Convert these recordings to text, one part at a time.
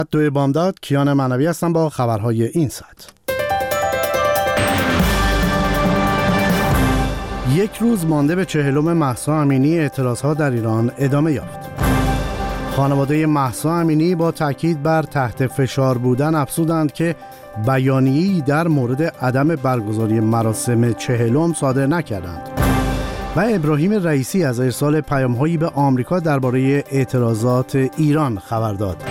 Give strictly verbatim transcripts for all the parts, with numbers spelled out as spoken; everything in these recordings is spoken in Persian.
دوی بامداد، کیان معنوی هستم با خبرهای این ساعت. یک روز مانده به چهلم مهسا امینی، اعتراضها در ایران ادامه یافت. خانواده مهسا امینی با تاکید بر تحت فشار بودن افزودند که بیانیه‌ای در مورد عدم برگزاری مراسم چهلم صادر نکردند و ابراهیم رئیسی از ارسال پیام‌هایی به آمریکا درباره اعتراضات ایران خبر داد.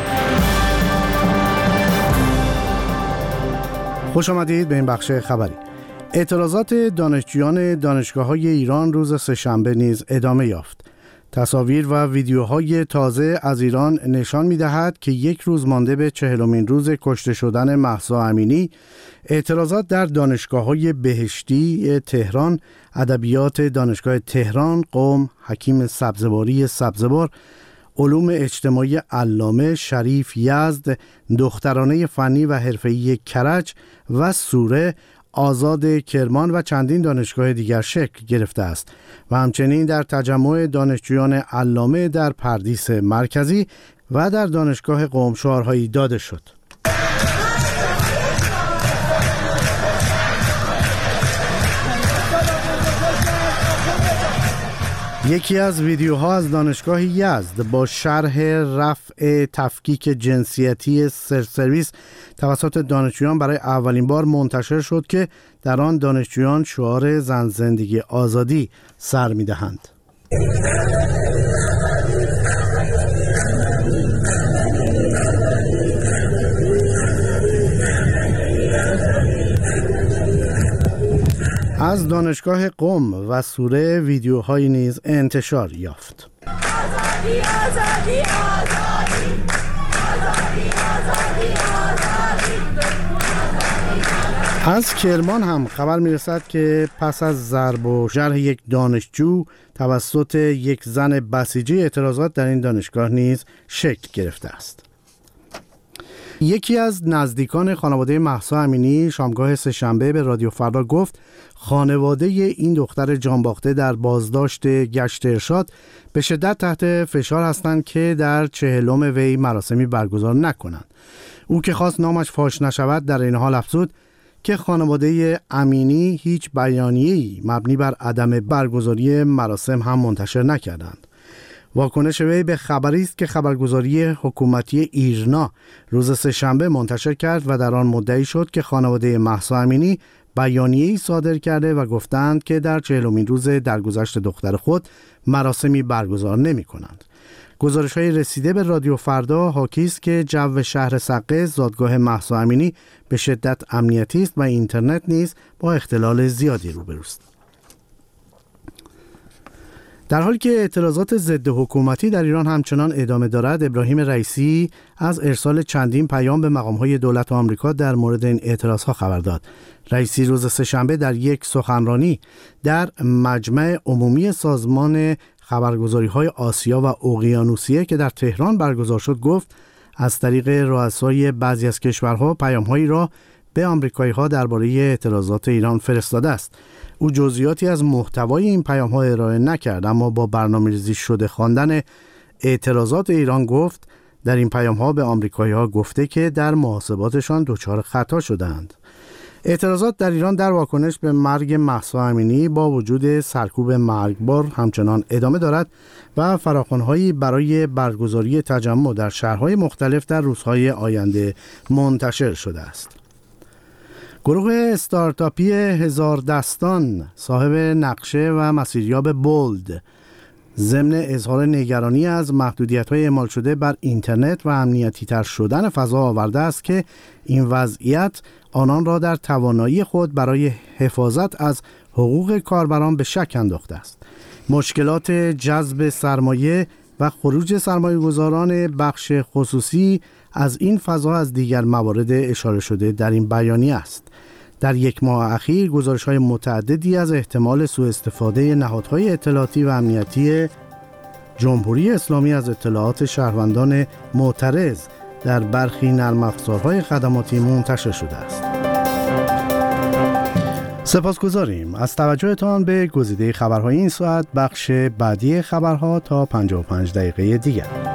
خوش آمدید به این بخش خبری. اعتراضات دانشجویان دانشگاه‌های ایران روز سه‌شنبه نیز ادامه یافت. تصاویر و ویدیوهای تازه از ایران نشان می‌دهد که یک روز مانده به چهلمین روز کشته شدن مهسا امینی، اعتراضات در دانشگاه‌های بهشتی تهران، ادبیات دانشگاه تهران، قم، حکیم سبزواری سبزوار، علوم اجتماعی علامه شریف یزد، دخترانه فنی و حرفه‌ای کرج و سوره آزاد کرمان و چندین دانشگاه دیگر شکل گرفته است و همچنین در تجمع دانشجویان علامه در پردیس مرکزی و در دانشگاه قم شعارهایی داده شد. یکی از ویدیوها از دانشگاه یزد با شرح رفع تفکیک جنسیتی سرویس توسط دانشجویان برای اولین بار منتشر شد که در آن دانشجویان شعار زن زندگی آزادی سر می‌دهند. از دانشگاه قم و سوره ویدیوهایی نیز انتشار یافت. آزادی، آزادی، آزادی، آزادی، آزادی، آزادی. از کرمان هم خبر میرسد که پس از ضرب و جرح یک دانشجو توسط یک زن بسیجی، اعتراضات در این دانشگاه نیز شکل گرفته است. یکی از نزدیکان خانواده مهسا امینی شامگاه سه‌شنبه به رادیو فردا گفت خانواده این دختر جانباخته در بازداشت گشت ارشاد به شدت تحت فشار هستند که در چهلم وی مراسمی برگزار نکنند. او که خواست نامش فاش نشود در این حال افزود که خانواده امینی هیچ بیانیه‌ای مبنی بر عدم برگزاری مراسم هم منتشر نکردند. واکنش وی به خبری است که خبرگزاری حکومتی ایرنا روز سه‌شنبه منتشر کرد و در آن مدعی شد که خانواده مهسا امینی بیانیه‌ای صادر کرده و گفتند که در چهلمین روز درگذشت دختر خود مراسمی برگزار نمی‌کنند. گزارش‌های رسیده به رادیو فردا حاکی است که جو شهر سقه، زادگاه مهسا امینی، به شدت امنیتی است و اینترنت نیز با اختلال زیادی روبروست. در حالی که اعتراضات ضد حکومتی در ایران همچنان ادامه دارد، ابراهیم رئیسی از ارسال چندین پیام به مقام‌های دولت آمریکا در مورد این اعتراضها خبر داد. رئیسی روز سه‌شنبه در یک سخنرانی در مجمع عمومی سازمان خبرگزاری‌های آسیا و اقیانوسیه که در تهران برگزار شد گفت از طریق رؤسای بعضی از کشورها پیام‌هایی را به آمریکایی‌ها درباره اعتراضات ایران فرستاده است. او جزئیاتی از محتوای این پیام‌ها ارائه نکرد، اما با برنامه‌ریزی شده خواندن اعتراضات ایران گفت در این پیام‌ها به آمریکایی‌ها گفته که در محاسباتشان دچار خطا شدند. اعتراضات در ایران در واکنش به مرگ مهسا امینی با وجود سرکوب مرگبار همچنان ادامه دارد و فراخوان‌هایی برای برگزاری تجمع در شهرهای مختلف در روزهای آینده منتشر شده است. گروه استارتاپی هزار دستان صاحب نقشه و مسیریاب بولد ضمن اظهار نگرانی از محدودیت‌های اعمال شده بر اینترنت و امنیتی تر شدن فضا آورده است که این وضعیت آنان را در توانایی خود برای حفاظت از حقوق کاربران به شک انداخته است. مشکلات جذب سرمایه و خروج سرمایه‌گذاران بخش خصوصی از این فضا از دیگر موارد اشاره شده در این بیانیه است. در یک ماه اخیر گزارش‌های متعددی از احتمال سوء استفاده نهادهای اطلاعاتی و امنیتی جمهوری اسلامی از اطلاعات شهروندان معترض در برخی نرم افزارهای خدماتی منتشر شده است. سپاسگزاریم از توجهتان به گزیده خبرهای این ساعت. بخش بعدی خبرها تا پنجاه و پنج دقیقه دیگر.